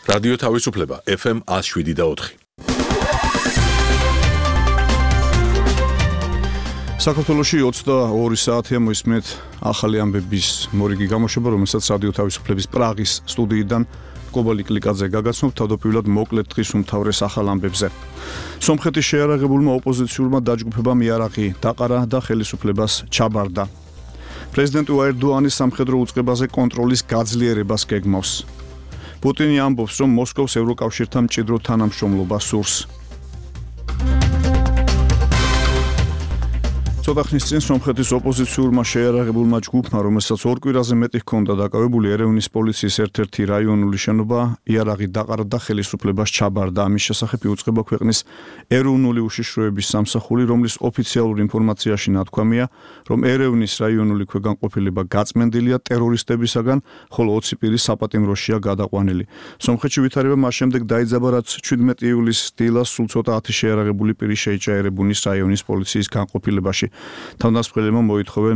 რადიო თავისუფლება FM 107.4. საქართველოში 22 საათია მოისმენთ ახალი ამბების მორიგი გამოშვება, რომელსაც რადიო თავისუფლების პრაღის სტუდიიდან კობალი კლიკაძე გაგაცნობთ თავდაპირველად მოკლედ დღის უმთავრეს ახალ ამბებზე. სომხეთის შეიარაღებულმა ოპოზიციურმა დაჯგუფებამ იარაღი დაყარა და ხელისუფლებას ჩაბარდა. პრეზიდენტი ერდოანის სამხედრო უწყებაზე კონტროლის გაძლიერებას გეგმავს. პუტინი ამბობს, რომ მოსკოვს ევროკავშირთან მჭიდრო თანამშრომლობა სურს. ცოტა ხნის წინ სომხეთის ოპოზიციურმა შეიარაღებულმა ჯგუფმა, რომელსაც ორ კვირაზე მეტი ჰქონდა დაკავებული, ერევნის პოლიციის ერთ-ერთი რაიონული შენობა იარაღი დაყარა და ხელისუფლებას ჩაბარდა. ამის შესახებ იუწყება ქვეყნის ეროვნული უშიშროების სამსახური, რომლის ოფიციალურ ინფორმაციაში ნათქვამია, რომ ერევნის რაიონული ქვეგანყოფილება გაწმენდილია ტერორისტებისაგან, ხოლო 20 პირი საპატიმროშია გადაყვანილი. სომხეთში ვითარება მას შემდეგ დაიძაბა, რაც 17 ივლისს დილას სულ ცოტა 10 შეიარაღებული პირი შეიჭრა ერევნის რაიონის პოლიციის განყოფილებაში. თავდამსხმელებმა მოითხოვენ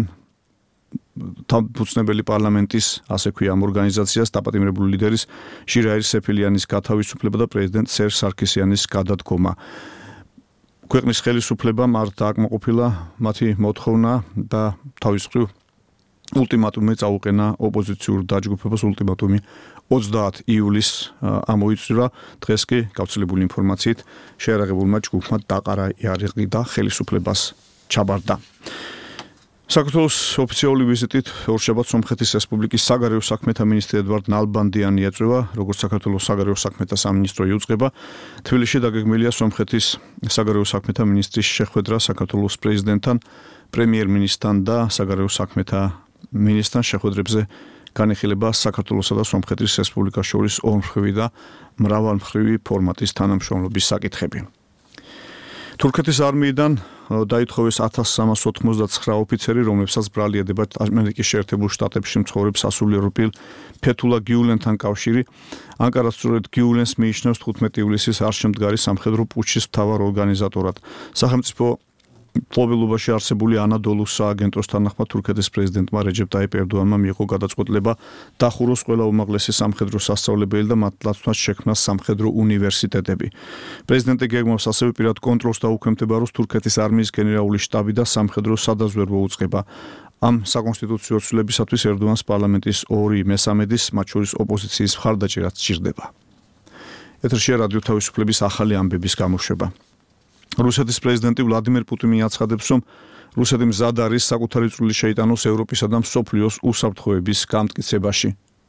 თავმჯდომარე პარლამენტის, ასე ქვია ამ ორგანიზაციას, დაპატიმრებული ლიდერის ჟირაირ სეფილიანის გათავისუფლება და პრეზიდენტ სერჟ სარქისიანის გადადგომა. ქვეყნის ხელისუფლებამ არ დააკმაყოფილა მათი მოთხოვნა და თავის მხრივ ულტიმატუმი წაუყენა ოპოზიციურ დაჯგუფებას. ულტიმატუმი 30 ივლისს ამოიწურა. დღეს კი გავრცელებული ინფორმაციით შეიარაღებულმა ჯგუფმა დაყარა იარაღი და ხელისუფლებას ჩაბარდა. საქართველოს ოფიციალური ვიზიტით ორშაბათს სომხეთის რესპუბლიკის საგარეო საქმეთა მინისტრი ედვარდ ნალბანდიანი ეწევა, როგორც საქართველოს საგარეო საქმეთა სამინისტრო იუწყება. თბილისში დაგეგმილია სომხეთის საგარეო საქმეთა მინისტრის შეხვედრა საქართველოს პრეზიდენტთან, პრემიერ-მინისტრთან და საგარეო საქმეთა მინისტრთან. შეხვედრებზე განიხილება საქართველოსა და სომხეთის რესპუბლიკას შორის ორმხრივი და მრავალმხრივი ფორმატის თანამშრომლობის საკითხები. თურქეთის არმიიდან დაითხოვეს 1389 ოფიცერი, რომლებსაც ბრალი ედებათ ამერიკის შეერთებულ შტატებში მცხოვრებ სასულიერო პირ ფეთულა გიულენთან კავშირი. ანკარა სწორედ გიულენს მიიჩნევს 15 ივლისის არშემდგარი სამხედრო პუტჩის მთავარ ორგანიზატორად. სახელმწიფო მფლობელობაში არსებული ანადოლუს სააგენტოს თანახმად თურქეთის პრეზიდენტმა რეჯეპ ტაიპ ერდოანმა მიიღო გადაწყვეტილება დახუროს ყველა უმაღლესი სამხედრო სასწავლებელი და მათ ლაცვნად შექმნას სამხედრო უნივერსიტეტები. პრეზიდენტი გეგმავს ასევე პირად კონტროლს და უქვემდებაროს თურქეთის არმიის გენერალური შტაბი და სამხედრო სადაზვერვო უწყება. ამ საკონსტიტუციო ცვლილებისათვის ერდოანს პარლამენტის 2/3, მათ შორის ოპოზიციის მხარდაჭერაც სჭირდება. ეთერშია რადიო თავისუფლების ახალი ამბების გამოშვება. რუსეთის პრეზიდენტი ვლადიმერ პუტინი აცხადებს, რომ რუსეთი მზად არის საკუთარი წვლილი შეიტანოს ევროპისა და მსოფლიოს უსაფრთხოების გამტკიცებაში.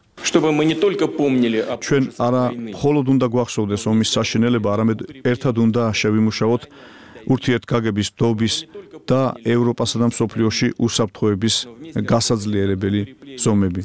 ჩვენ არა მხოლოდ უნდა გვახსოვდეს ომის საშინელება, არამედ ერთად უნდა შევიმუშაოთ ურთიერთგაგების დობის და ევროპასა და მსოფლიოში უსაფრთხოების გასაძლიერებელი ზომები.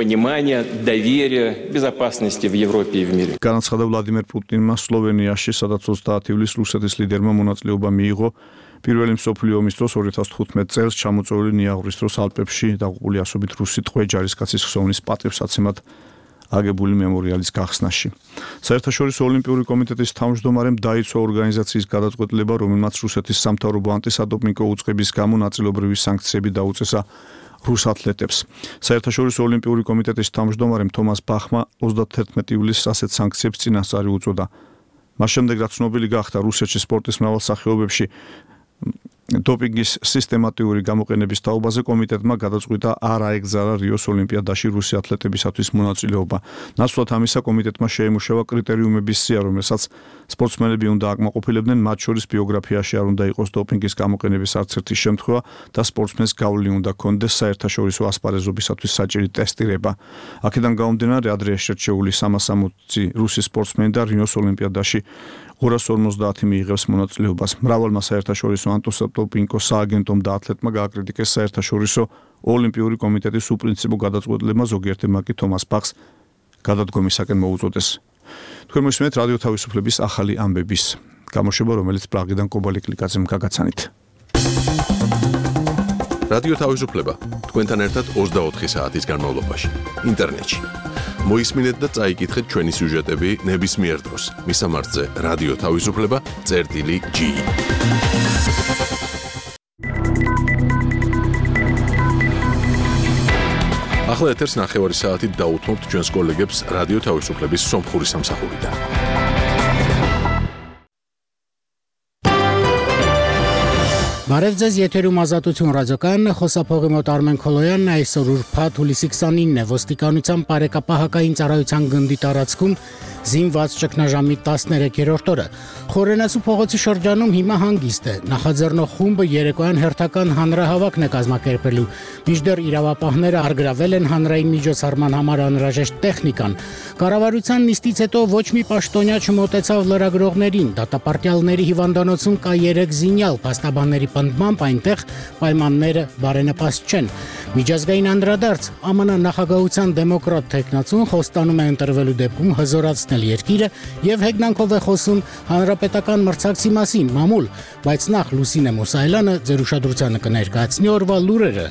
განაცხადა ვლადიმერ პუტინმა სლოვენიაში, სადაც 30 ივლისს რუსეთის ლიდერმა მონაწილეობა მიიღო პირველი მსოფლიო ომის დროს 2015 წელს ჩამოწვეული ნიაღურის დროს ალპებში დაღუპული ასობით რუსი ტყვე ჯარისკაცის ხსოვნის პატივსაცემად აგებული მემორიალის გახსნაში. საერთაშორისო ოლიმპიური კომიტეტის თავმჯდომარემ დაიცვა ორგანიზაციის გადაწყვეტილება, რომელმაც რუსეთის სამთავრობო ანტისადოპინგო უწყების გამო ნაწილობრივი სანქციები დაუწესა რუს ათლეტებს. საერთაშორისო ოლიმპიური კომიტეტის თავმჯდომარემ თომას ბახმა 31 ივლისს ასეთ სანქციებს წინასწარი უწოდა. მას შემდეგ, რაც ცნობილი გახდა რუსეთში სპორტის მრავალ სახეობებში დოპინგის სისტემატიური გამოყენების თაობაზე, კომიტეტმა გადაწყვიტა არ აეგზარა რიოს ოლიმპიადაში რუსი ათლეტებისათვის მონაწილეობა. ნაცვლად ამისა, კომიტეტმა შეიმუშავა კრიტერიუმების სია, რომელსაც სპორტსმენები უნდა აკმაყოფილებდნენ, მათ შორის ბიოგრაფიაში არ უნდა იყოს დოპინგის გამოყენების არც ერთი შემთხვევა და სპორტსმენს გავლილი უნდა ჰქონდეს საერთაშორისო ასპარეზობისათვის საჭირი ტესტირება. აქედან გამომდინარე, ადრე შერჩეული 360 რუსი სპორტსმენი და რიოს ოლიმპიადაში 250 მიიღებს მონაწილეობას. მრავალმა საერთაშორისო ანტისადოპინგო სააგენტომ და ათლეტმა გააკრიტიკეს საერთაშორისო ოლიმპიური კომიტეტის უპრინციპო გადაწყვეტილებმა, ზოგიერთებმა კი თომას ბახს გადადგომისაკენ მოუწოდეს. თქვენ მოსმენთ რადიო თავისუფლების ახალი ამბების გამოშვება, რომელიც პრაღიდან კობალი კლიკაძემ გაგაცანით. რადიო თავისუფლება თქვენთან ერთად 24 საათის განმავლობაში ინტერნეტში. მოისმინეთ და წაიკითხეთ ჩვენი სიუჟეტები ნებისმიერ დროს. მისამართზე რადიო თავისუფლება.gi. ახლა ეთერს 9 საათით დაუთმობთ ჩვენს კოლეგებს რადიო თავისუფლების სომხური სამსახურიდან. Բարև ձեզ, եթերում Ազատություն ռադիոկայանն է, խոսափողի մոտ Արմեն Քոլոյանն է, այսօր ուրբաթ հուլիսի 29-ն է, ոստիկանության բարեկապահական ծառայության գնդի տարածքում զինված ճգնաժամի 13-րդ օրը։ Խորենացու փողոցի շրջանում հիմա հանգիստ է, նախաձեռնող խումբը երեկոյան հերթական հանրահավաքն է կազմակերպելու, մինչդեռ իրավապահները առգրավել են հանրային միջոցառման համար անհրաժեշտ տեխնիկան։ Կառավարության նիստից հետո ոչ մի պաշտոնյա չմոտեցավ լրագրողներին, դատապարտյալների հիվանդանոցում կա 3 զինյալ, փաստաբանների պնդմամբ այնտեղ պայմանները բարենպաստ չեն։ Միջազգային անդրադարձ ԱՄՆ նախագահության դեմոկրատ թեկնածուն խոստանում է ընտրվելու դեպքում հզորացնել երկիրը եւ հեգնանքով է խոսում հանրապետական մրցակցի մասին մամուլ, բայց նախ Լուսինե Մուսայելյանը ձեր ուշադրությանը կներկայացնի օրվա լուրերը։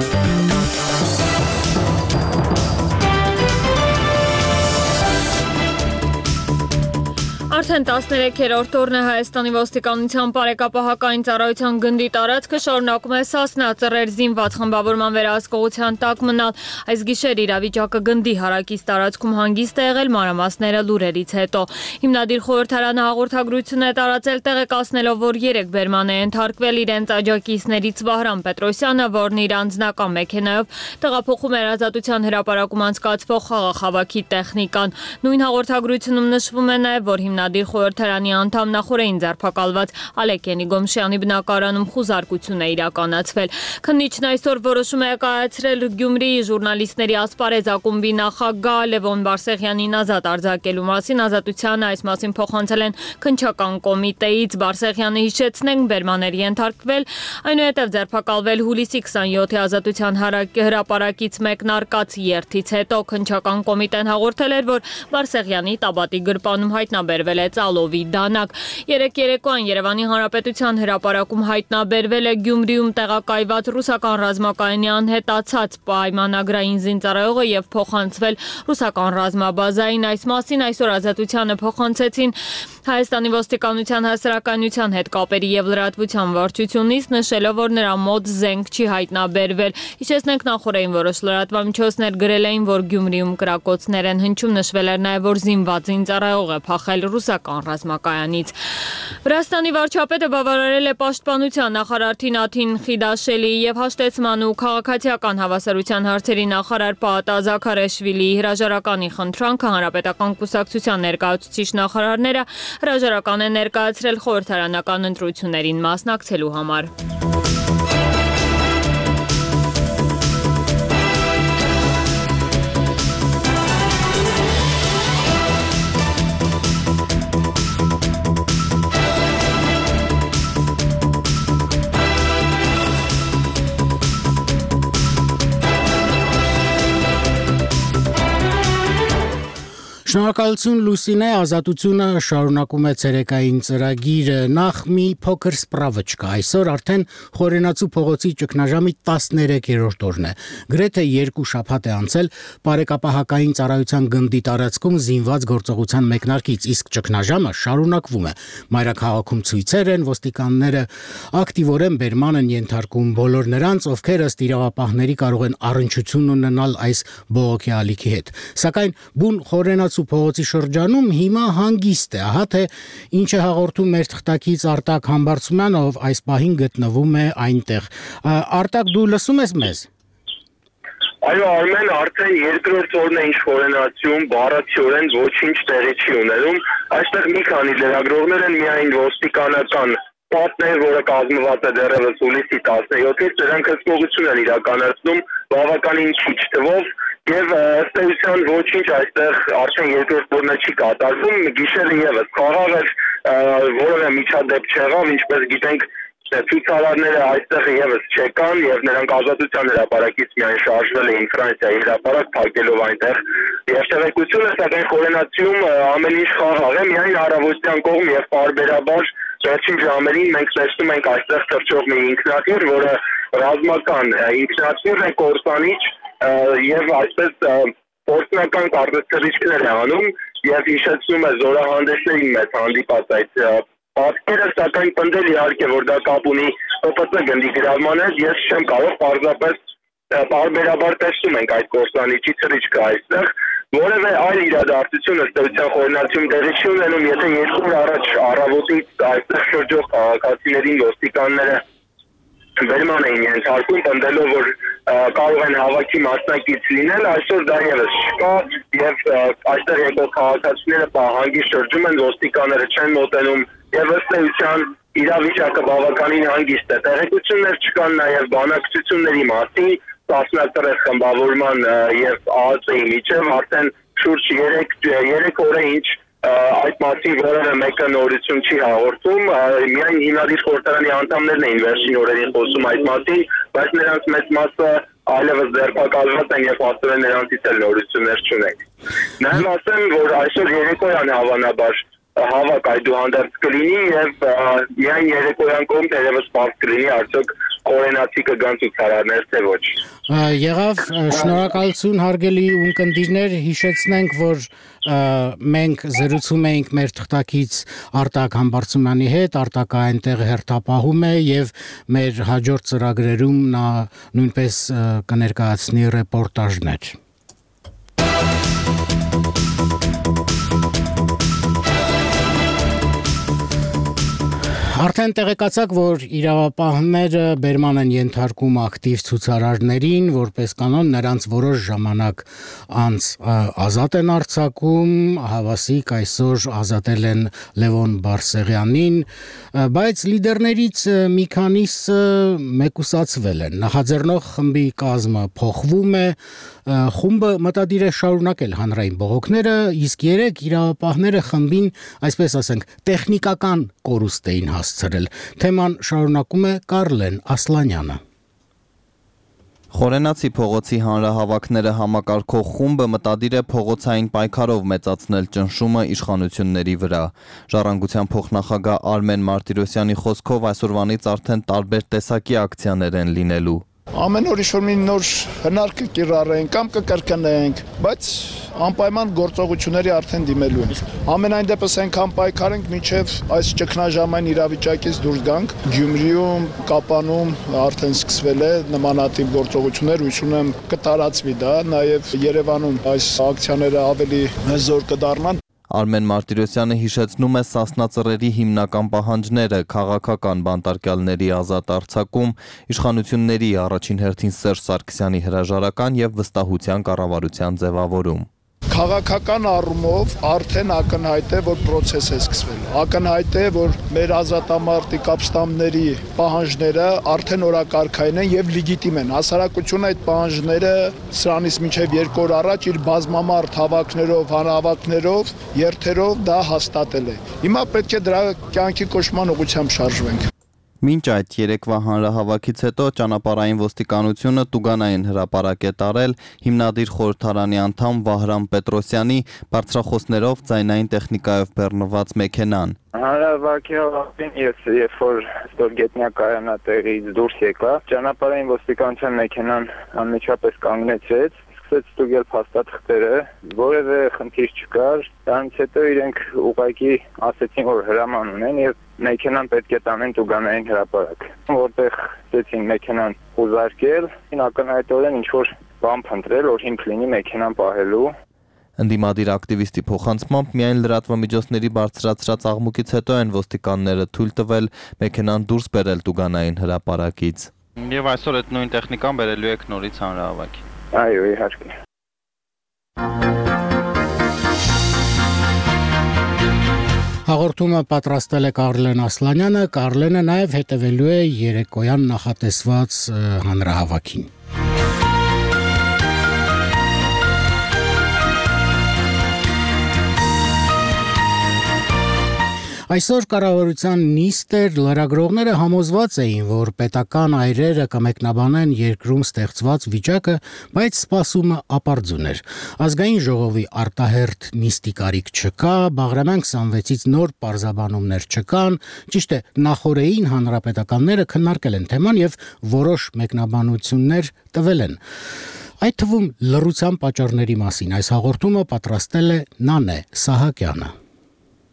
Արդեն 13-րդ օրն է Հայաստանի ոստիկանության բարեկապահական ծառայության գնդի տարածքը շարունակում է Սասնա ծռեր զինված խմբավորման վերահսկողության տակ մնալ։ Այս գիշեր իրավիճակը գնդի հարակից տարածքում հանգիստ է եղել, մանրամասները լուրերից հետո։ Հիմնադիր խորհրդարանը հաղորդագրություն է տարածել տեղեկացնելով, որ 3 բերման է ենթարկվել իրենց աջակիցներից Վահրամ Պետրոսյանը, որն իր անձնական մեքենայով տեղափոխում էր Ազատության հրապարակում անցկացվող խաղաղավաքի տեխնիկան։ Նույն հաղորդագրությունում նշվում է նաև, որ հիմնադիր խորհրդարանի անդամ նախորդին ձերբակալված Ալեքենի Գոմշյանի բնակարանում խուզարկություն է իրականացվել։ Քննիչն այսօր որոշում է կայացրել Գյումրիի ժուրնալիստների ասպարեզ ակումբի նախագահ Լևոն Բարսեղյանին ազատ արձակելու մասին։ Ազատությանը այս մասին փոխանցել են քննչական կոմիտեից։ Բարսեղյանը հիշեցնենք բերմաներ ենթարկվել, այնուհետև ձերբակալվել հուլիսի 27-ի Ազատության հրապարակից մեկնարկած երթից հետո քննչական կոմիտեն հաղորդել էր, որ Բարսեղյանի Տաբատի գրպանում հայտնաբերվել է ծալովի դանակ։ Երեկոյան Երևանի Հանրապետության հրապարակում հայտնաբերվել է Գյումրիում տեղակայված ռուսական ռազմակայանի անհետացած պայմանագրային զինծառայողը եւ փոխանցվել ռուսական ռազմաբազային։ Այս մասին այսօր Ազատությանը փոխանցեցին Հայաստանի ոստիկանության հասարակայնության հետ կապերի եւ լրատվության վարչությունից, նշելով, որ նրա մոտ զենք չի հայտնաբերվել։ Հիշեցնենք նախորդին որոշ լրատվամիջոցներ գրել էին, որ Գյումրիում կրակոցներ են հնչում, նշվել էր նաեւ, որ զինված զինծառայող է փախել ռուսական ռազմակայանից։ Վրաստանի վարչապետը բավարարել է պաշտպանության նախարար Թինաթին Խիդաշելիի եւ հաշտեցման ու քաղաքացիական հավասարության հարցերի նախարար Պաատա Զաքարեշվիլիի հրաժարականի խնդրանքը հանրապետական կուսակցության ներկայացուցիչ նախարարները հրաժարական է ներկայացրել խորհրդարանական ընտրություններին մասնակցելու համար։ Շնորհակալություն Լուսինե, Ազատությունը շարունակում է ցերեկային ծրագիրը։ Նախ մի փոքր սպրավոչկա։ Այսօր արդեն Խորենացու փողոցի ճգնաժամի 13-րդ օրն է։ Գրեթե 2 շաբաթ է անցել բարեկապահական ծառայության գնդի տարածքում զինված գործողության մեկնարկից, իսկ ճգնաժամը շարունակվում է։ Մայրաքաղաքում ցույցեր են, ոստիկանները ակտիվորեն բերման են ենթարկում բոլոր նրանց, ովքեր ըստ իրավապահների կարող են առնչություն ունենալ այս բողոքի ալիքի հետ։ Սակայն բուն Խորենացու փողոցի շրջանում հիմա հանգիստ է, ահա թե ինչ է հաղորդում մեր թղթակից Արտակ Համբարձումյանը, ով այս պահին գտնվում է այնտեղ։ Արտակ, դու լսում ես մեզ։ Այո, Արմեն, արդեն երկրորդ օրն է ինչ Խորենացիում բառացիորեն ոչինչ տեղի չի ունենում։ Այստեղ մի քանի լրագրողներ են, միայն ոստիկանական պատներ, որը կազմված է դեռևս հուլիսի 17-ից, նրանք հսկողություն են իրականացնում բավականին քիչ թվով եւ ըստ էության ոչինչ այստեղ արդեն երկրորդ օրը չի կատարվում։ Գիշերը եւս խաղաղ էր, որևէ միջադեպ չեղավ, ինչպես գիտենք, ցուցարարները այստեղ եւս չեկան եւ նրանք Ազատության հրապարակից միայն շարժվել էին Ֆրանսիայի հրապարակ, փակելով այնտեղ եւ տեղեկությունը, սակայն Խորենացիում ամեն ինչ խաղաղ է, միայն առավոտյան կողմ եւ պարբերաբար վերջին ժամերին մենք տեսնում ենք այստեղ թռչող մի ինքնաթիռ, որը ռազմական ինքնաթիռ է, կորսանիչ եւ այսպես օրինական կարտեզիչներ է անում եւ հիշեցնում է զորահանդեսների մեծ հանդիպած այդ պատկերը, սակայն պնդել իհարկե որ դա կապ ունի ՊՊՑ գնդի գրավման հետ, ես չեմ կարող պարզապես Պարբերաբար տեսնում ենք այդ կորսանիչի թռիչքը այստեղ, որևէ այլ իրադարձություն ըստ էության խորհրդանացում տեղի չի ունենում, եթե 2 օր առաջ առավոտից այստեղ շրջող քաղաքացիներին ոստիկանները վերման էին ենթարկում, պնդելով, որ կարող են հավաքի մասնակից լինել, այսօր դա ևս չկա եւ այստեղ եկող քաղաքացիները պահանջի շրջում են, ոստիկանները չեն մոտենում եւ ըստ էության իրավիճակը բավականին հանգիստ է։ Տեղեկություններ չկան նաեւ բանակցությունների մասին, տասնյակ խմբավորման եւ ԱԱԾ-ի միջև արդեն շուրջ 3 օր է ինչ այդ մասին որևէ մեկը նորություն չի հաղորդում, միայն հիմնադիր խորհրդարանի անդամներն էին վերջին օրերին խոսում այդ մասին, բայց նրանց մեծ մասը այլևս ձերբակալված են եւ աստորեն նրանցից էլ նորություններ չունենք։ Նաեւ ասեմ, որ այսօր երեկոյան հավանաբար հավաք այդուհանդերձ կլինի եւ միայն երեկոյան կողմ դերևս պարզ կլինի արդյոք կորենացի կգան ցուցարարներ թե ոչ։ Եղավ, շնորհակալություն հարգելի ունկնդիրներ, հիշեցնենք, որ մենք զրուցում էինք մեր թղթակից Արտակ Համբարձումյանի հետ, Արտակը այնտեղ հերթապահում է եւ մեր հաջորդ ծրագրերում նա նույնպես կներկայացնի ռեպորտաժներ։ Արդեն տեղեկացաք, որ իրավապահները բերման են ենթարկում ակտիվ ցուցարարներին, որպես կանոն նրանց որոշ ժամանակ անց ազատ են արձակում, հավասիկ այսօր ազատել են Լևոն Բարսեղյանին, բայց լիդերներից մի քանիսը մեկուսացվել են։ Նախաձեռնող խմբի կազմը փոխվում է, խումբը մտադիր է շարունակել հանրային բողոքները, իսկ 3 իրավապահները խմբին, այսպես ասենք, տեխնիկական կորուստ էին հասցրել։ Թեման շարունակում է Կարլեն Ասլանյանը։ Խորենացի փողոցի հանրահավաքները համակարգող խումբը մտադիր է փողոցային պայքարով մեծացնել ճնշումը իշխանությունների վրա։ Ժառանգության փոխնախագահ Արմեն Մարտիրոսյանի խոսքով այսօրվանից արդեն տարբեր տեսակի ակցիաներ են լինելու։ Ամեն օր ինչ-որ մի նոր հնարք կիրառենք կամ կկրկնենք, բայց անպայման գործողությունների արդեն դիմելու ենք։ Ամենայն դեպս այնքան պայքարենք, մինչև այս ճգնաժամային իրավիճակից դուրս գանք։ Գյումրիում, Կապանում արդեն սկսվել է նմանատիպ գործողություններ, հույս ունեմ կտարածվի դա, նաև Երևանում այս ակցիաները ավելի զոր կդառնան։ Արմեն Մարտիրոսյանը հիշեցնում է Սասնա ծռերի հիմնական պահանջները՝ քաղաքական բանտարկյալների ազատ արձակում, իշխանությունների առաջին հերթին Սերժ Սարգսյանի հրաժարական եւ վստահության կառավարության ձևավորում։ Քաղաքական առումով արդեն ակնհայտ է, որ process է սկսվել։ Ակնհայտ է, որ մեր ազատամարտիկ ապստամբների պահանջները արդեն օրակարգային են եւ լեգիտիմ են։ Հասարակությունը այդ պահանջները սրանից մինչեւ 2 օր առաջ իր բազմամարդ հավաքներով, հանրահավաքներով, երթերով դա հաստատել է։ Հիմա պետք է դրա կյանքի կոչման ուղղությամբ շարժվենք։ Մինչ այդ երեկվա հանրահավաքից հետո ճանապարհային ոստիկանությունը տուգանային հրապարակ է տարել հիմնադիր խորհրդարանի անդամ Վահրամ Պետրոսյանի բարձրախոսներով ձայնային տեխնիկայով բեռնված մեքենան։ Հանրահավաքի հավաքին ես երբ որ ստորգետնյա կայանատեղից դուրս եկա, ճանապարհային ոստիկանության մեքենան անմիջապես կանգնեցրեց, սկսեց ստուգել փաստաթղթերը, որևէ խնդիր չկար, դրանից հետո իրենք ուղղակի ասեցին, որ հրաման ունեն եւ մեքենան պետք է տանեն տուգանային հրապարակ, որտեղ ցեցին մեքենան ուզարկել, ակնհայտորեն ինչ որ բան փնտրել, որ հիմք լինի մեքենան պահելու։ Ընդդիմադիր ակտիվիստի փոխանցմամբ միայն լրատվամիջոցների բարձրացրած աղմուկից հետո են ոստիկանները թույլ տվել մեքենան դուրս բերել տուգանային հրապարակից։ Եվ այսօր այդ նույն տեխնիկան բերելու եք նորից հանրահավաքի։ Այո, իհարկե։ Հաղորդումը պատրաստել է Կարլեն Ասլանյանը, Կարլենը նաև հետևելու է երեկոյան նախատեսված հանրահավաքին։ Այսօր կառավարության նիստեր լրագրողները համոզված էին, որ պետական այրերը կմեկնաբանեն երկրում ստեղծված վիճակը, բայց սպասումը ապարդյուն էր։ Ազգային ժողովի արտահերթ նիստի կարիք չկա, Բաղրամյան 26-ից նոր պարզաբանումներ չկան, ճիշտ է, նախօրեին հանրապետականները քննարկել են թեման եւ որոշ մեկնաբանություններ տվել են։ Այդ թվում լռության պատճառների մասին այս հաղորդումը պատրաստել է Նանե Սահակյանը։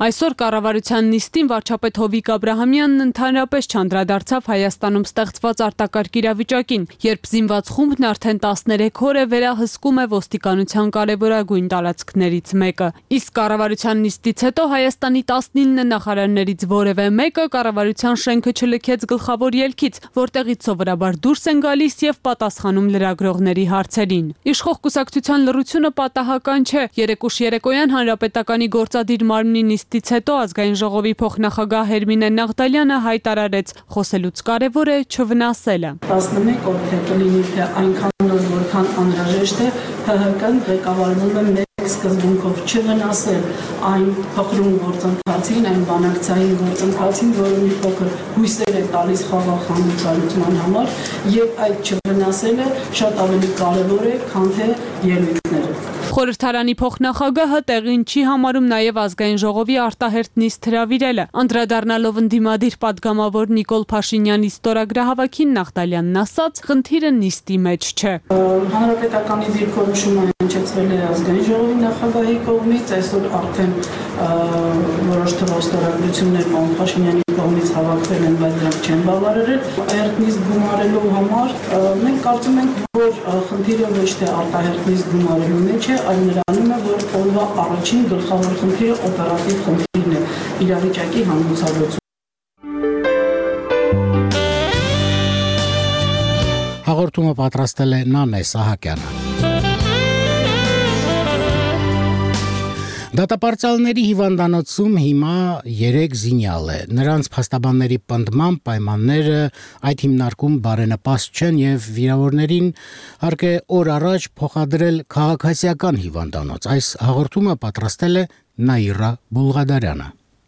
Այսօր կառավարության նիստին վարչապետ Հովիկ Աբրահամյանն ընդհանրապես չանդրադարձավ Հայաստանում ստեղծված արտակարգ իրավիճակին, երբ զինված խումբն արդեն 13 օր է վերահսկում է ոստիկանության կարևորագույն տարածքներից մեկը։ Իսկ կառավարության նիստից հետո Հայաստանի 19 նախարարներից որևէ մեկը կառավարության շենքը չլքեց գլխավոր ելքից, որտեղից սովորաբար դուրս են գալիս եւ պատասխանում լրագրողների հարցերին։ Իշխող կուսակցության լռությունը պատահական չէ։ Երեկոյան Հանրապետականի գործադիր մարմնի նիստից հետո ազգային ժողովի փոխնախագահ Հերմինե Նաղդալյանը հայտարարեց, խոսելուց կարևոր է չվնասելը։ 11 օր հետո լինի թե այնքան նոր որքան անհրաժեշտ է ՀՀԿ-ն ղեկավարվում է մեկ սկզբունքով չվնասել այն փխրուն գործընթացին, այն բանակցային գործընթացին, որը մի փոքր հույսեր է տալիս խաղաղ հանդիպման համար, եւ այդ չվնասելը շատ ավելի կարևոր է, քան թե ելույթները։ Խորհրդարանի փոխնախագահը տեղին չի համարում նաև ազգային ժողովի արտահերթ նիստ հրավիրելը։ Անդրադառնալով ընդդիմադիր падգամավոր Նիկոլ Փաշինյանի ստորագրահավաքին Նաղդալյանն ասաց, խնդիրը նիստի մեջ չէ։ Հանրապետականի դիրքորոշումը հնչեցվել է ազգային ժողովի նախագահի կողմից, այսօր արդեն որոշ թվով ստորագրություններ պարոն Փաշինյանի կողմից հավաքվել են, բայց դրանք չեն բավարարել։ Արտահերթ նիստ գումարելու համար մենք կարծում ենք, որ խնդիրը ոչ թե արտահերթ նիստ գումարելու մեջ է, այլ նրանում է, որ օրվա առաջին գլխավոր խնդիրը օպերատիվ խնդիրն է, իրավիճակի հանգուցալուծում։ Հաղորդումը պատրաստել է Նանե Սահակյանը։ Դատապարտյալների հիվանդանոցում հիմա 3 զինյալ է։ Նրանց փաստաբանների պնդման պայմանները այդ հիմնարկում բարենպաստ չեն եւ վիրավորներին հարկ է օր առաջ փոխադրել քաղաքացիական հիվանդանոց։ Այս հաղորդումը պատրաստել է Նաիրա Բուլղադարյանը։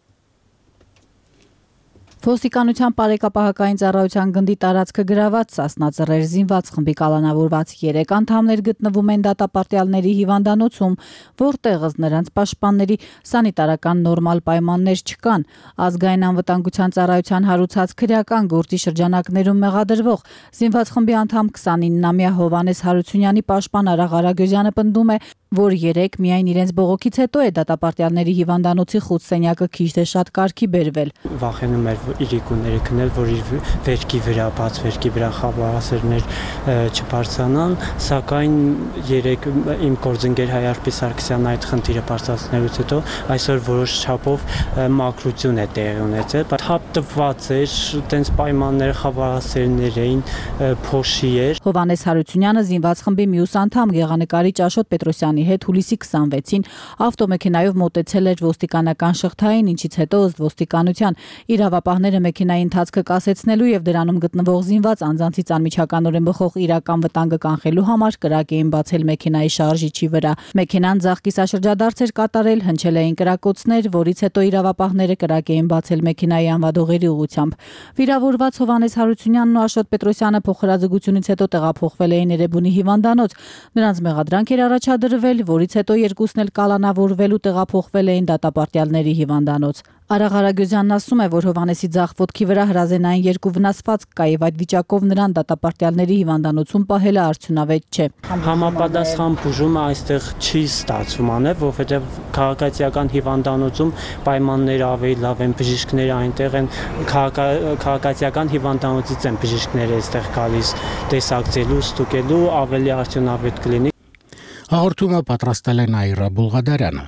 Ոստիկանության բարեկապահական ծառայության գնդի տարածքը գրաված Սասնաձեռեր զինված խմբի կալանավորված 3 անդամներ գտնվում են դատապարտյալների հիվանդանոցում, որտեղ ըստ նրանց պաշտպանների սանիտարական նորմալ պայմաններ չկան։ Ազգային անվտանգության ծառայության հարուցած քրեական գործի շրջանակներում մեղադրվող զինված խմբի անդամ 29-ամյա Հովանես Հարությունյանի պաշտպան Արաղ Արագոզյանը պնդում է, որ 3 միայն իրենց բողոքից հետո է դատապարտյալների հիվանդանոցի խուտ սենյակը քիչ թե շատ կարգի բերվել։ Վախենում էր իրիկուները քնել, որ իր վերքի վրա, բաց վերքի վրա խաբարասերներ չբարձրանան, սակայն 3 իմ գործընկեր Հայարպի Սարգսյանն այդ խնդիրը բարձրացնելուց հետո այսօր որոշ չափով մաքրություն է տեղի ունեցել, բայց հապտված էր, տենց պայմանները խաբարասերներ էին, փոշի էր։ Հովանես Հարությունյանը զինված խմբի մյուս անդամ գեղանկարիչ Աշոտ Պետրոսյանի հետ հուլիսի 26-ին ավտոմեքենայով մոտեցել էր ոստիկանական շղթային, ինչից հետո ըստ ոստիկանության իրավապահները մեքենայի ընթացքը կասեցնելու եւ դրանում գտնվող զինված անձանցից անմիջականորեն բխող իրական վտանգը կանխելու համար կրակ էին բացել մեքենայի շարժիչի վրա։ Մեքենան ձախ կիսաշրջադարձ էր կատարել, հնչել էին կրակոցներ, որից հետո իրավապահները կրակ էին բացել մեքենայի անվադողերի ուղղությամբ։ Վիրավորված Հովանես Հարությունյանն ու Աշոտ Պետրոսյանը փոխհրաձգությունից հետո տեղափոխվել էին Էրեբունի հիվանդանոց։ Նրանց մեղադրանք էր առաջադրվել, որից հետո երկուսն էլ կալանավորվել ու տեղափոխվել էին դատապարտյալների հիվանդանոց։ Արաղ Արագոզյանն ասում է, որ Հովանեսի ձախ ոտքի վրա հրազենային 2 վնասվածք կա եւ այդ վիճակով նրան դատապարտյալների հիվանդանոցում պահելը արդյունավետ չէ։ Համապատասխան բուժումը այստեղ չի ստացվում անել, որովհետեւ քաղաքացիական հիվանդանոցում պայմանները ավելի լավ են, բժիշկները այնտեղ են, քաղաքացիական հիվանդանոցից են բժիշկները այստեղ գալիս տեսակցելու, ստուգելու, ավելի արդյունավետ կլինի։ Հաղորդումը պատրաստել է Նաիրա Բուլղադարյանը։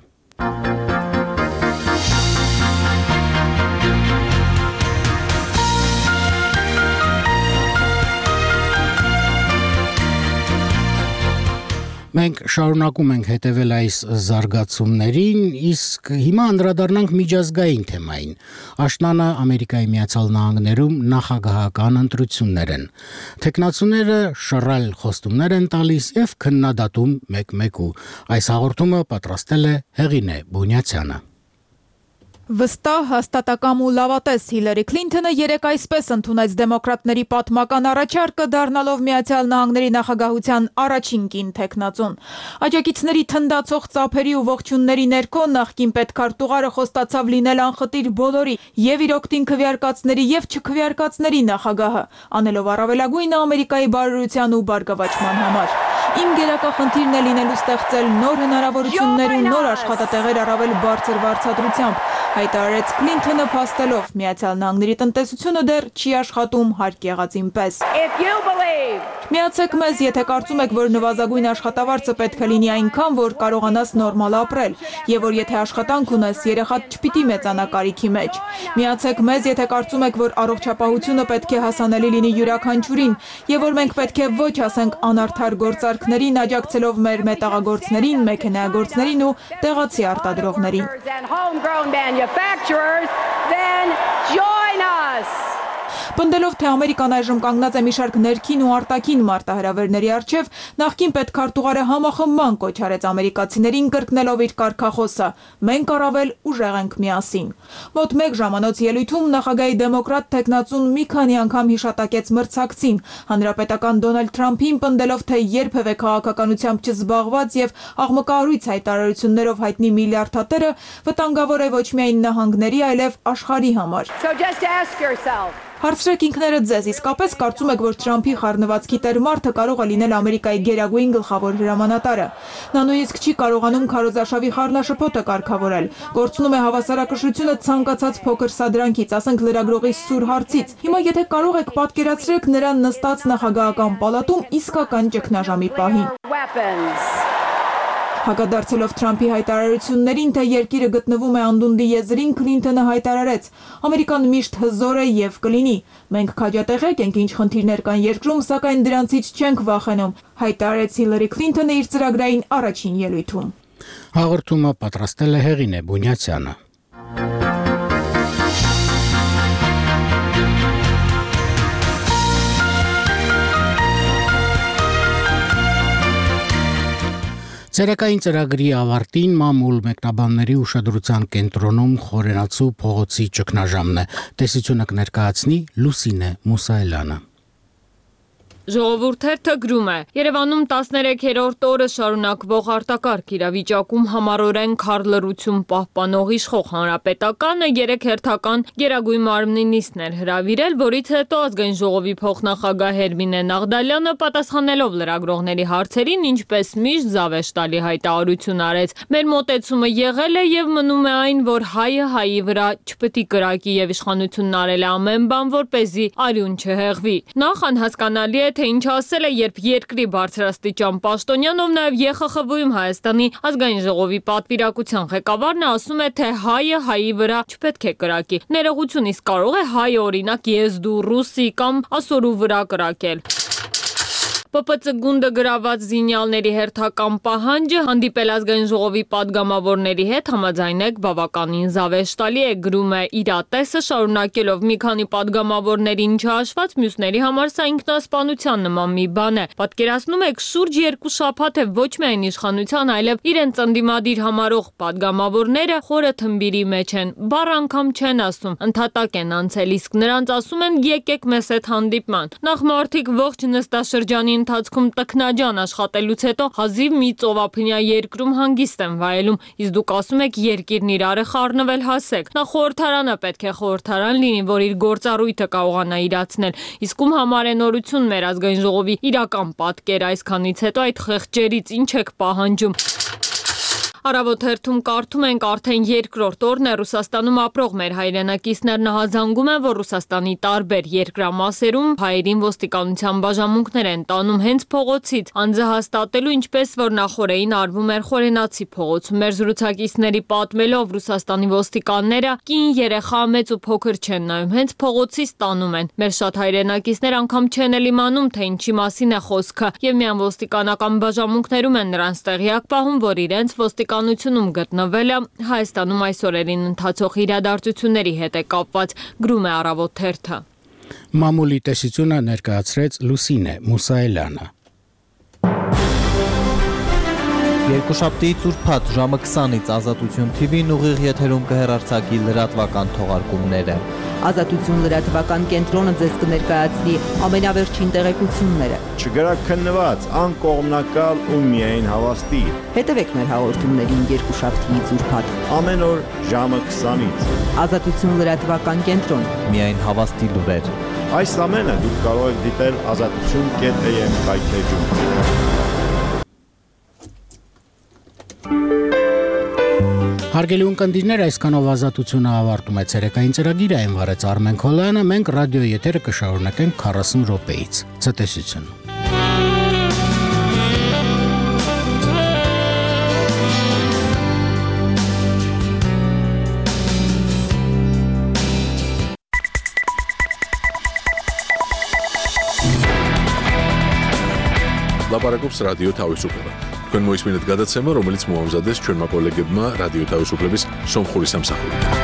Մենք շարունակում ենք հետևել այս զարգացումներին, իսկ հիմա անդրադառնանք միջազգային թեմային։ Աշնանը Ամերիկայի Միացյալ Նահանգներում նախագահական ընտրություններ են։ Տեխնացուները շռայլ խոստումներ են տալիս եւ քննադատում մեկ-մեկու։ Այս հաղորդումը պատրաստել է Հեղինե Բունյացյանը։ Վստահ, հաստատակամ ու լավատես Հիլարի Քլինթոնը երեկ այսպես ընդունեց դեմոկրատների պատմական առաջարկը, դառնալով Միացյալ Նահանգների նախագահության առաջին կին տեխնացուն։ Աջակիցների թնդացող ծափերի ու ողջունների ներքո նախկին պետքարտուղարը խոստացավ լինել անխտիր բոլորի, եւ իր օգտին քվեարկածների եւ չքվեարկածների նախագահը, անելով առավելագույնը Ամերիկայի բարօրության ու բարգավաճման համար։ Իմ գերակա խնդիրն է լինելու ստեղծել նոր հնարավորություններ ու նոր աշխատատեղեր առավել բարձր վարձատրությամբ։ հայտարարեց Քլինթոնը փաստելով Միացյալ Նահանգների տնտեսությունը դեռ չի աշխատում հարկ եղածին պես։ Միացեք մեզ, եթե կարծում եք, որ նվազագույն աշխատավարձը պետք է լինի այնքան, որ կարողանաս նորմալ ապրել, եւ որ եթե աշխատանք ունես, երեխադ չպիտի մեծանա կարիքի մեջ։ Միացեք մեզ, եթե կարծում եք, որ առողջապահությունը պետք է հասանելի լինի յուրաքանչյուրին, եւ որ մենք պետք է ոչ ասենք անարդար գործարքներին, աջակցելով մեր մետաղագործներին, մեքենայագործներին ու տեղացի արտադրողներին։ Պնդելով, թե Ամերիկան այժմ կանգնած է մի շարք ներքին ու արտաքին մարտահրավերների առջև, նախկին պետքարտուղարը համախմբման կոչ արեց ամերիկացիներին կրկնելով իր կարգախոսը. «Մենք առավել ուժեղ ենք միասին»։ Մոտ 1 ժամանոց ելույթում նախագահի դեմոկրատ թեկնածուն մի քանի անգամ հիշատակեց մրցակցին, հանրապետական Դոնալդ Թրամփին պնդելով, թե երբևէ քաղաքականությամբ չզբաղված եւ աղմկահարույց հայտարարություններով հայտնի միլիարդատերը վտանգավոր է ոչ միայն նահանգների, այլև աշխարհի համար։ Հարցրեք ինքներդ ձեզ, իսկապես կարծում եք, որ Թրամփի խառնվածքի տեր մարդը կարող է լինել Ամերիկայի գերագույն գլխավոր հրամանատարը։ Նա նույնիսկ չի կարողանում քարոզարշավի խառնաշփոթը կարգավորել, կորցնում է հավասարակշռությունը ցանկացած փոքր սադրանքից, ասենք լրագրողի սուր հարցից։ Հիմա եթե կարող եք պատկերացրեք նրան նստած նախագահական պալատում իսկական ճգնաժամի պահին։ Հակադարձելով Թրամփի հայտարարություններին, թե երկիրը գտնվում է անդունդի եզրին, Քլինթոնը հայտարարեց. «Ամերիկան միշտ հզոր է եւ կլինի։ Մենք քաջատեղեք ենք, ինչ խնդիրներ կան երկրում, սակայն դրանցից չենք վախենում», հայտարարեց Հիլարի Քլինթոնը իր ծրագրային առաջին ելույթում։ Հաղորդումը պատրաստել է Հեղինե Բունյացյանը։ Ցերեկային ծրագրի ավարտին մամուլ մեկնաբանների ուշադրության կենտրոնում Խորենացու փողոցի ճգնաժամն է։ Տեսությունը կներկայացնի Լուսինե Մուսայելյանը։ Ժողովուրդ թերթը գրում է. Երևանում 13-րդ օրը շարունակվող արտակարգ իրավիճակում համառորեն քարլռություն պահպանող իշխող հանրապետականը 3 հերթական գերագույն մարմնի նիստներ հրավիրել, որից հետո ազգային ժողովի փոխնախագահ Հերմինե Նաղդալյանը պատասխանելով լրագրողների հարցերին, ինչպես միշտ զավեշտալի հայտարարություն արեց. «Մեր մոտեցումը եղել է եւ մնում է այն, որ հայը հայի վրա չպետք է կրակի եւ իշխանությունն արել է ամեն բան, որպեսզի արյուն չհեղվի»։ Նախ անհասկանալի է, թե ինչ ասել է, երբ երկրի բարձրաստիճան պաշտոնյան, ով նաև ԵԽԽՎ-ում Հայաստանի ազգային ժողովի պատվիրակության ղեկավարն ասում է, թե հայը հայի վրա չպետք է կրակի։ Ներողություն, իսկ կարող է հայը օրինակ եզդու, ռուսի կամ ասորու վրա կրակել։ ՊՊՑ գունդը գրաված զինյալների հերթական պահանջը հանդիպել ազգային ժողովի падգամավորների հետ համաձայնեք բավականին զավեշտալի է, գրում է Իրատեսը, շարունակելով մի քանի падգամավորներին չհաշված մյուսների համար սա ինքնասպանության նման մի բան է։ Պատկերացնում եք, շուրջ 2 շաբաթ է ոչ միայն իշխանության, այլև իրենց ընդդիմադիր համարող падգամավորները խորը թմբիրի մեջ են, բառ անգամ չեն ասում, ընդհատակ են անցել, իսկ նրանց ասում են եկեք մեզ հետ հանդիպման։ Նախ մարդիկ ողջ նստաշրջանի ընթացքում տքնաջան աշխատելուց հետո հազիվ մի ծովափնյա երկրում հանգիստ են վայելում, իսկ դուք ասում եք երկիրն իրար է խառնվել, հասեք։ Նա խորհրդարանը պետք է խորհրդարան լինի, որ իր գործառույթը կարողանա իրացնել։ Իսկ ում համար է նորություն մեր ազգային ժողովի իրական պատկերը, այսքանից հետո այդ խեղճերից ինչ եք պահանջում։ Առավոտ հերթում կարդում ենք արդեն երկրորդ օրն է Ռուսաստանում ապրող մեր հայրենակիցներն ահազանգում են, որ Ռուսաստանի տարբեր երկրամասերում հայերին ոստիկանության բաժանմունքներ են տանում հենց փողոցից, անձը հաստատելու, ինչպես որ նախորդին արվում էր Խորենացի փողոցում։ Մեր զրուցակիցների պատմելով Ռուսաստանի ոստիկանները կին, երեխա, մեծ ու փոքր չեն նայում, հենց փողոցից տանում են։ Մեր շատ հայրենակիցներ անգամ չեն էլ իմանում, թե ինչի մասին է խոսքը, եւ միայն ոստիկանական բաժանմունքներում են նրանց տեղյակ պահում, որ իրենց ոստիկանությունում գտնվելը Հայաստանում այս օրերին ընթացող իրադարձությունների հետ է կապված, գրում է Առավոտ թերթը։ Մամուլի տեսությունը ներկայացրեց Լուսինե Մուսայելյանը։ Երկուշաբթիից ուրբաթ ժամը 20-ից Ազատություն TV-ն ուղիղ եթերում կհեռարձակի լրատվական թողարկումները։ Ազատություն լրատվական կենտրոնը ձեզ կներկայացնի ամենավերջին տեղեկությունները։ Չգրաքննված, անկողմնակալ ու միայն հավաստի։ Հետևեք մեր հաղորդումներին երկուշաբթիից ուրբաթ ամեն օր ժամը 20-ից։ Ազատություն լրատվական կենտրոն։ Միայն հավաստի լուրեր։ Այս ամենը դուք կարող եք դիտել azatutun.am կայքեջում։ Հարգելի ունկնդիրներ, այսքանով ազատությունը ավարտում է ցերեկային ծրագիրը, այն վարեց Արմեն Քոլյանը, մենք ռադիոյի եթերը կշարունակենք 40 րոպեից։ Ցտեսություն։ Լապարակობს ռադիո თავისუფლება։ Თქვენ მოისმინეთ გადაცემა, რომელიც მოამზადეს ჩვენმა კოლეგებმა რადიო თავისუფლების სომხური სამსახურიდან.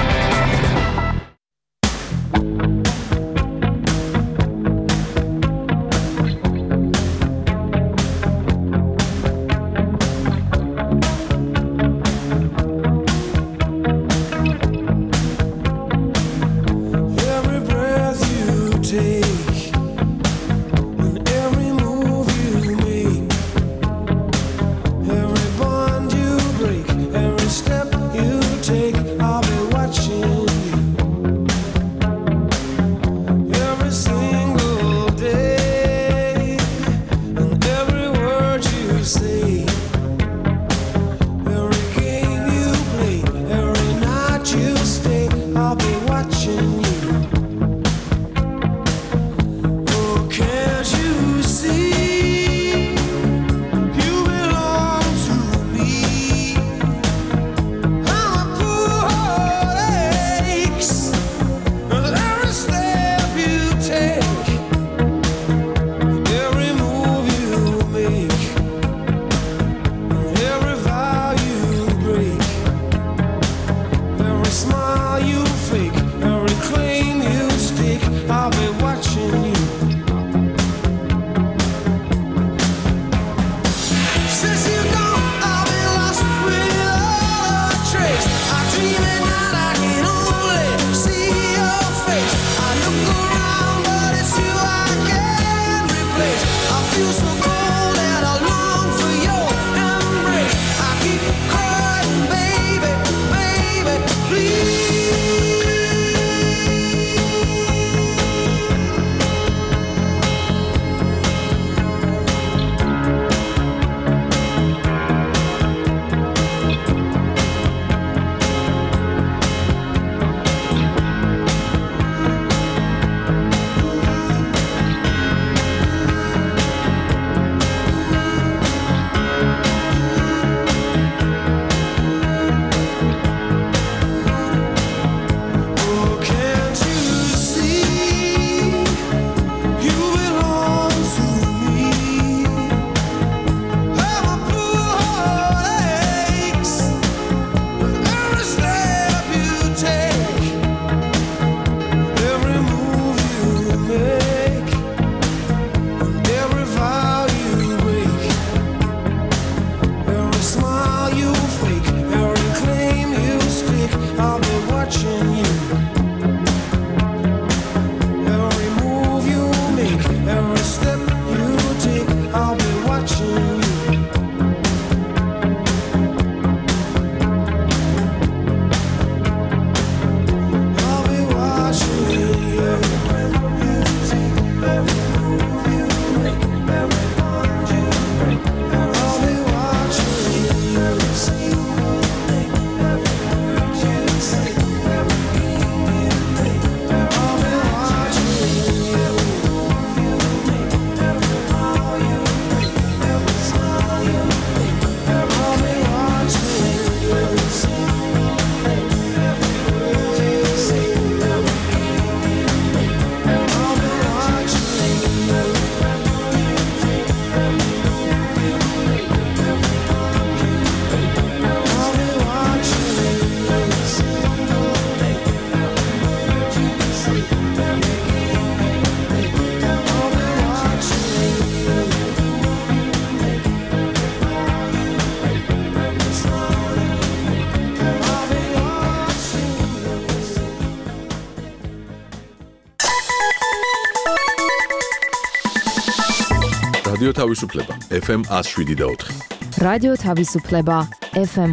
რადიო თავისუფლება FM 107.4 რადიო თავისუფლება FM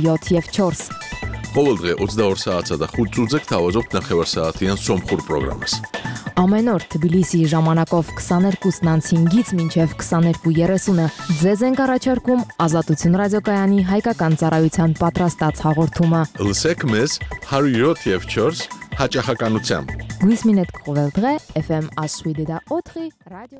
107.4 ყოველდღე 22 საათსა და 5 წუთზე გთავაზობთ ნახევარსაათიან სომხურ პროგრამას. Ամեն օր Թբիլիսիի ժամանակով 22:05-ից մինչև 22:30-ը ձեզ ենք առաջարկում Ազատություն ռադիոկայանի հայկական ծառայության պատրաստած հաղորդումը։ Լսեք մեզ 107.4 հաճախականությամբ։ Գույսմինետ կողելդրե FM Aswideda Otri Radio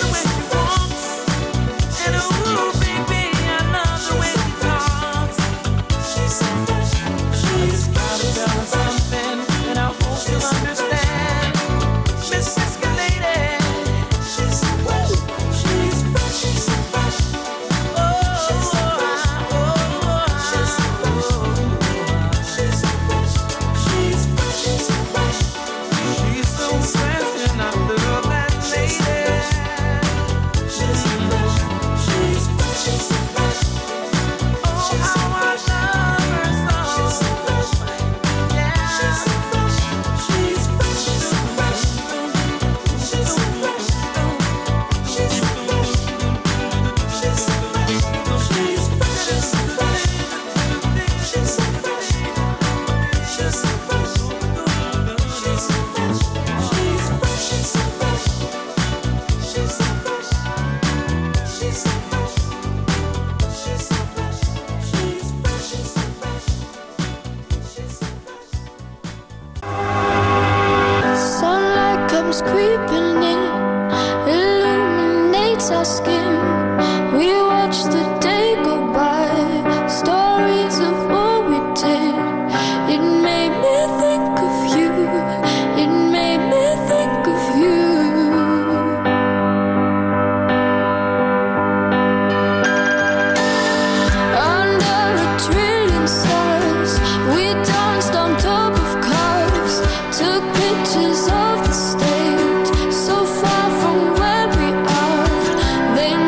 Pictures of the state, so far from where we are. They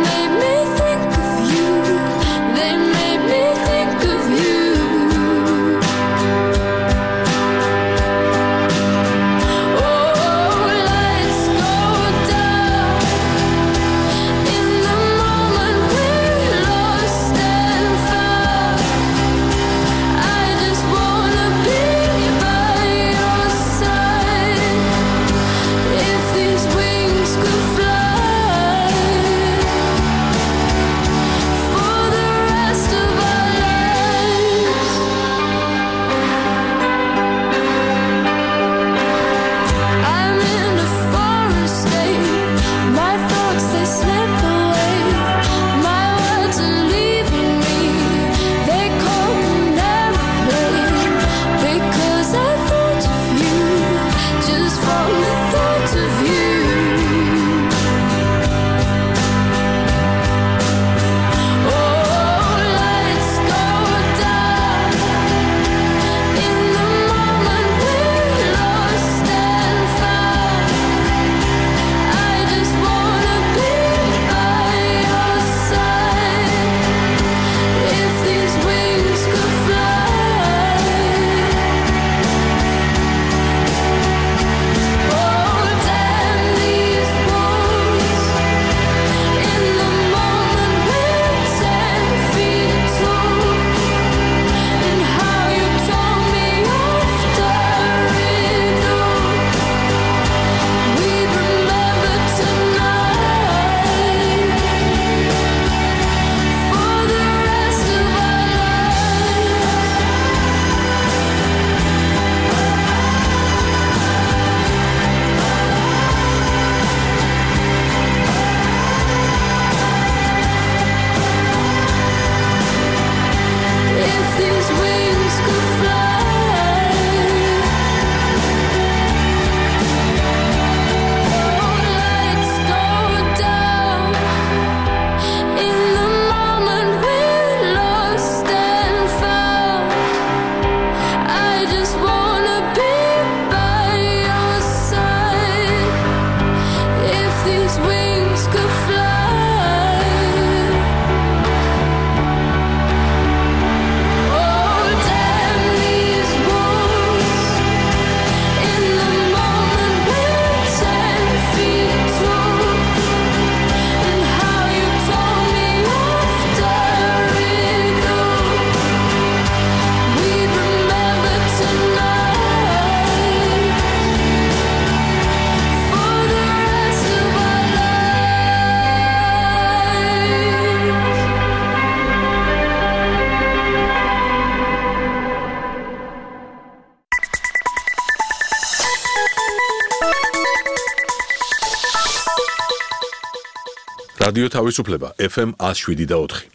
რადიო თავისუფლება FM 107.4.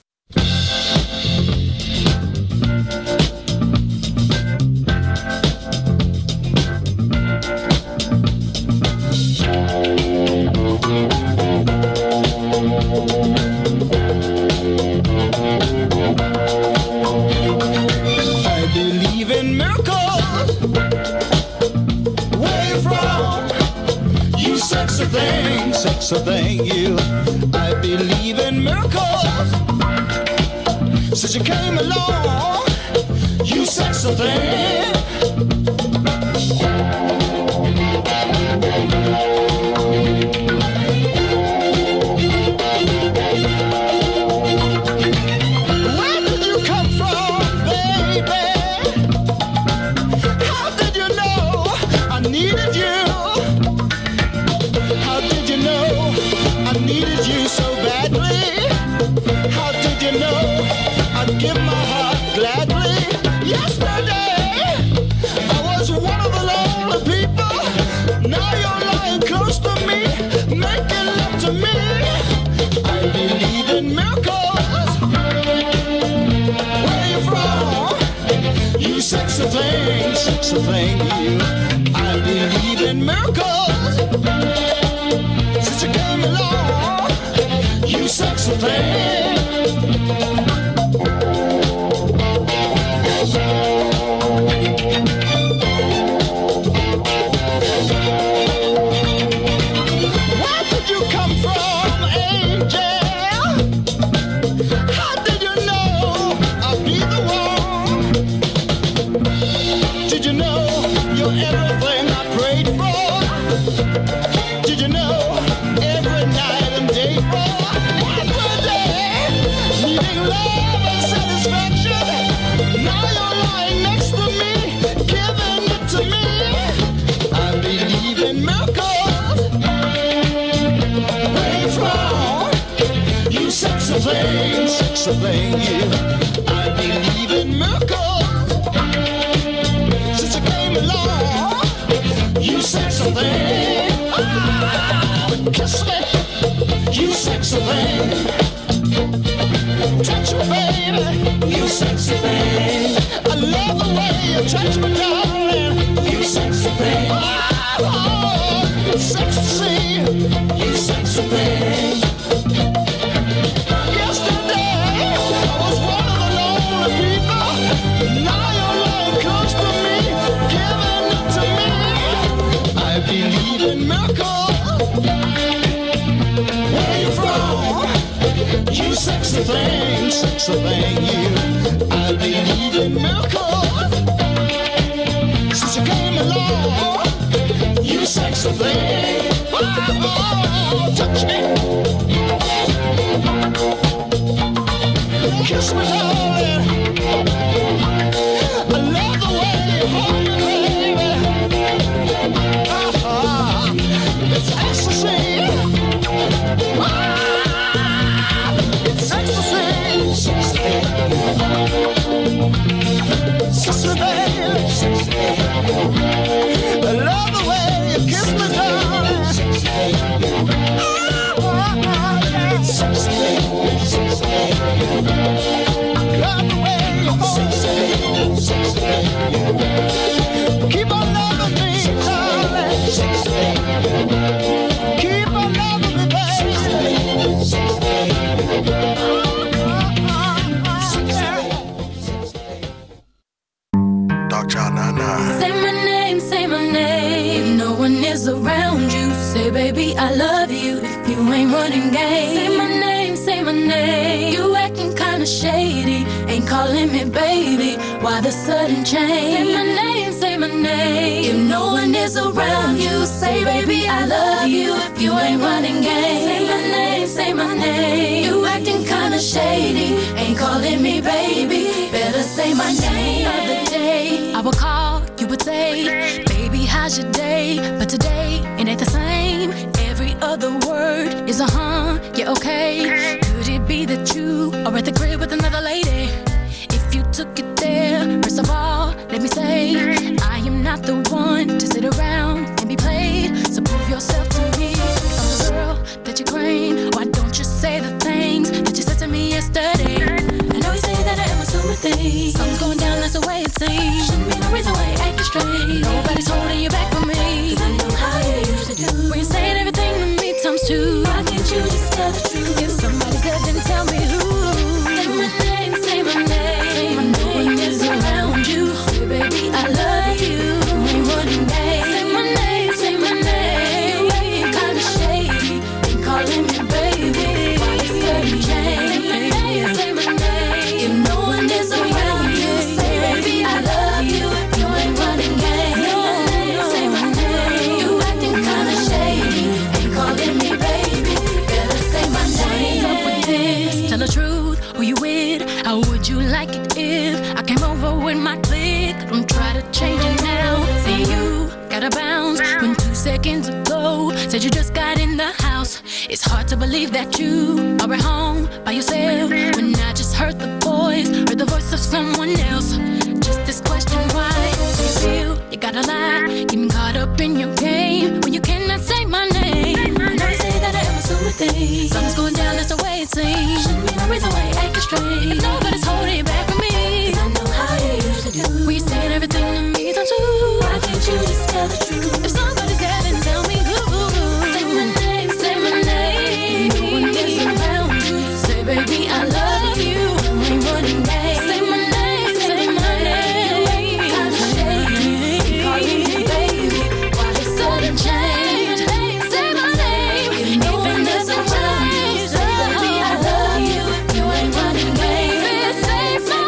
So thank you. I believe in miracles. Since you came along, you sexy thing. Where did you come from, baby? How did you know I needed you? I needed you so badly. How did you know I'd give my heart gladly? Yesterday I was one of the lonely people. Now you're lying close to me, making love to me. I believe in miracles. Where you from? You sexy thing, you. I believe in miracles. Since you came along, you sexy thing. Where did you come from, angel? How did you know I'd be the one? Did you know you're everything I prayed for? Did you know every night and day for every day, needing love and satisfaction? Now you're lying next to me, giving it to me. I believe in miracles. Where you from? You sexy thing, you. I believe in miracles. Since you came along, you sexy thing. Kiss me, you sexy thing. Touch me, baby, you sexy thing. I love the way you touch me, darling. You sexy thing. Oh, sexy, you sexy thing. Yesterday I was one of the lonely people. Now you're lying close to me, giving it to me. I believe in miracles. Where you from? You sexy thing, you. I believe in miracles. Since you came along, you sexy thing. Oh, touch me. Kiss me, darling. I love the way you hold me, baby. It's ecstasy. It's ecstasy. Sexy baby. I love the way you kiss me, darling. Sexy. Love the way you hold me. Keep on loving me, darling. Keep on loving me, baby. Say my name. If no one is around you, say baby I love you. If you ain't running game, say my name. You acting kinda shady, ain't calling me baby. Why the sudden change? Say my name. If no one is around you, say baby I love you. If you ain't running game, say my name. You acting kinda shady, ain't calling me baby. Better say my name. The other day I would call, you would say, baby how's your day? But today it ain't the same. Every other word is a yeah okay. Could it be that you are at the crib with another lady? If you took it there, first of all, let me say, I am not the one to sit around and be played. So prove yourself to me. I'm the girl that you claim. Why don't you say thing. Something's going down, that's the way it seems. Shouldn't be no reason why you're acting straight. Nobody's holding you back from me. 'Cause I know how you usually do. When you're saying everything to me times two. Why can't you just tell the truth? If somebody's good, then tell me who. Say my name, say my name. Say my name is around you. Say, baby, I love you. You ain't running game. Say my name, say my name. You ain't kinda shady. Ain't calling me baby. Why you sudden change? Say my name, say my name. If no one is around you, say, baby, I love you. You ain't running game. Say my name, say my name. You acting kinda shady. Ain't calling me baby. Better say my name. What's up with this? Tell the truth. Who you with? How would you like it if I came over with my clique? Don't try to change it now. See you gotta bounce when 2 seconds ago said you just got in the house. It's hard to believe that you are at home by yourself when I just heard the voice of someone else. Just this question, why do you feel you gotta lie? Getting caught up in your game when you cannot say my name. I know you say that I am assuming things. Something's going down, that's the way it seems. Shouldn't be no reason why you're acting straight. If nobody's holding you back from me, 'cause I know how you usually do. When you're saying everything to me times two. Why can't you just tell the truth? If somebody's there, then tell me who. Say my name, say my name. No one is around you. Say, baby, I love you. You ain't running game. Say my name, say my name. You ain't kinda shady. Ain't calling me baby. Why they sudden change? Say my name. If no one is around you, say, baby, I love you. You ain't running game. Say my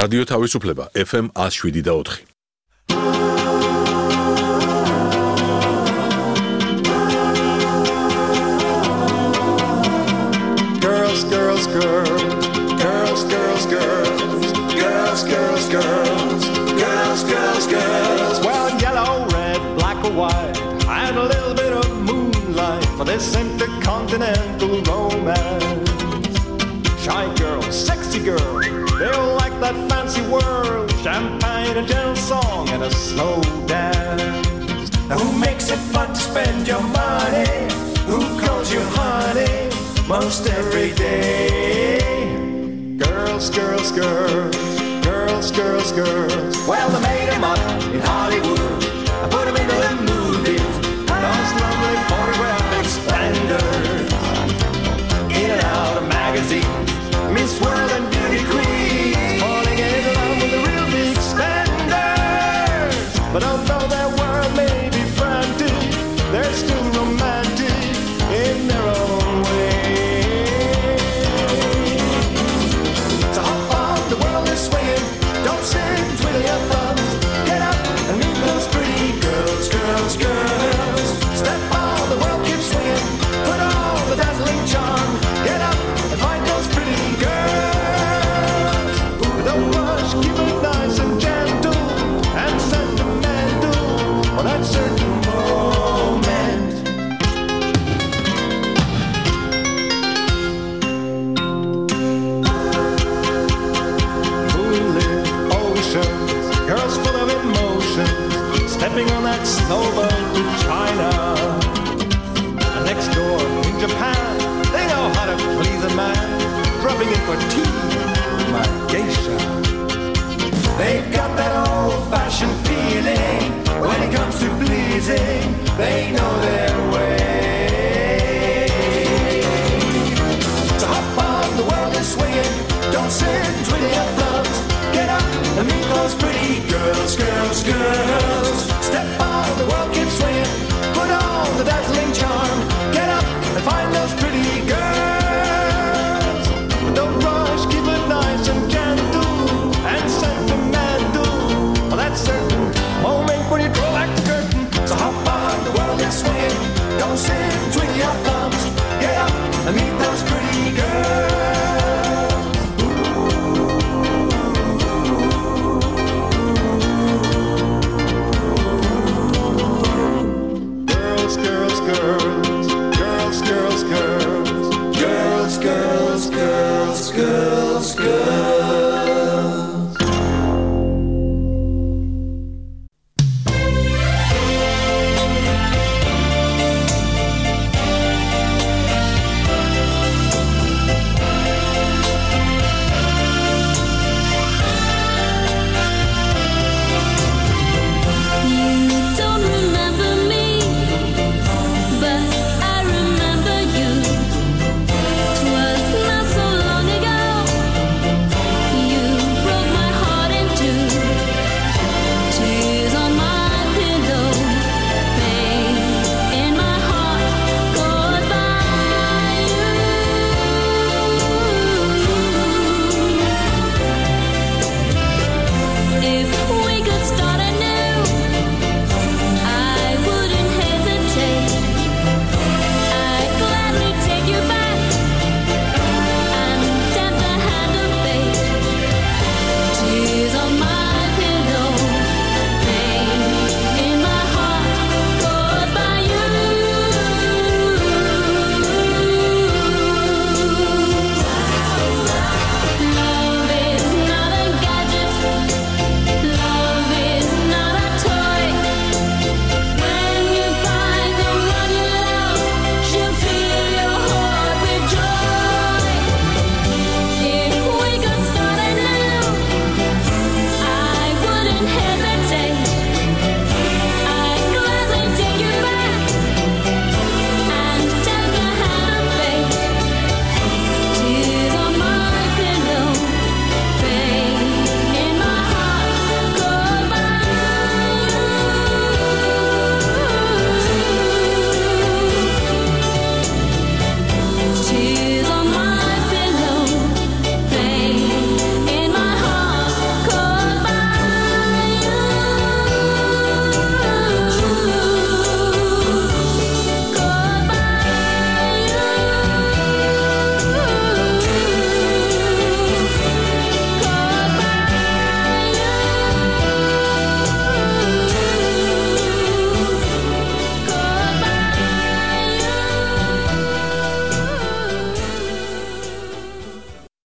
რადიო თავისუფლება FM 107.4. Girls, girls, girls, girls, girls, girls, girls, girls, girls, girls, girls, girls. Well, yellow, red, black or white, and a little bit of moonlight for this intercontinental romance. Shy girl, sexy girl, they all like that fancy world, champagne, a gentle song, and a slow dance. Now who makes it fun to spend your money? Who calls you honey most every day? Girls, girls, girls, girls, girls, girls. Well, they made them up in Hollywood, I put them into the movies, those lovely photographic splendors, in and out of magazines, Miss World and Beauty Queen, falling in love with the real big spenders. But although their world may be frantic, they're still romantic in their own way. So hop on, the world is swinging, don't sit, twiddle your thumbs, get up and meet those pretty girls, girls, girls. Step on, the world keeps swinging, put on the dazzling charm, get up and find those pretty girls. Ooh, don't rush, keep it nice and gentle and sentimental for that certain moment. Moonlit oceans, girls full of emotions, stepping on that snowboat to China. And next door in Japan, they know how to please a man, dropping in for tea, my geisha. They've got that old-fashioned feeling when it comes to pleasing. They know their way. So hop on, the world is swinging. Don't sit, twiddle your thumbs. Get up and meet those pretty girls, girls, girls.